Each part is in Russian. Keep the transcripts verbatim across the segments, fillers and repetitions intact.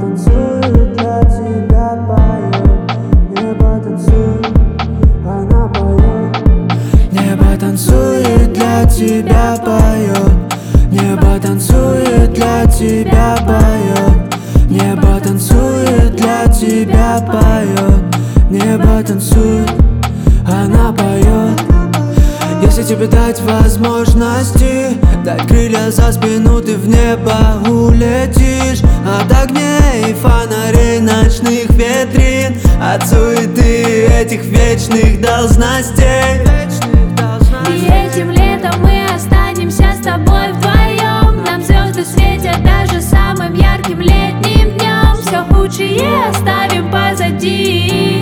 танцует, для тебя поет. Небо танцует, она поет. Небо танцует, для тебя поет. Небо танцует, для тебя поет. Небо танцует, для тебя поет. Небо танцует, она поет. Если тебе дать возможности, дать крылья за спину, ты в небо улетишь. От огней и фонарей ночных витрин, от суеты этих вечных должностей. И этим летом мы останемся с тобой вдвоем. Нам звезды светят даже самым ярким летним днем. Все худшее оставим позади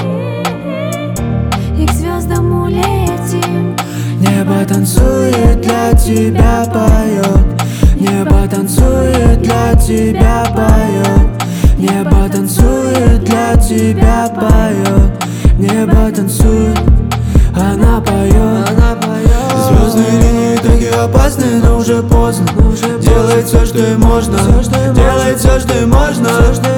и к звездам улетим. Небо танцует, для тебя поет. Небо танцует, для тебя поет. Небо танцует, для тебя поет. Небо танцует, она поет, она поет. Звездные линии такие опасны, но уже поздно. Делай все, что и можно. Делай все, что и можно.